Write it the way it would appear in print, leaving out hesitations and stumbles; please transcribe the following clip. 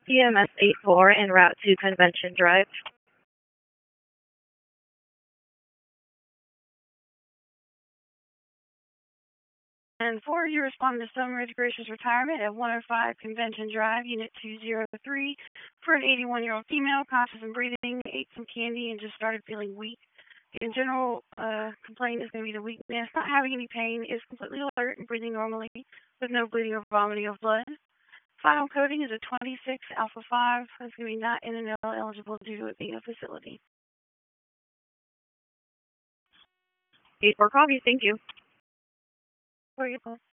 EMS 84 en route to Convention Drive. And 4, you respond to Sunridge Gracious Retirement at 105 Convention Drive, Unit 203, for an 81-year-old female, conscious and breathing, ate some candy, and just started feeling weak. In general, complaint is going to be the weakness, not having any pain, is completely alert and breathing normally with no bleeding or vomiting of blood. Final coding is a 26 alpha 5. It's going to be not NNL eligible due to it being a facility. 84 copy, thank you. Where are you going?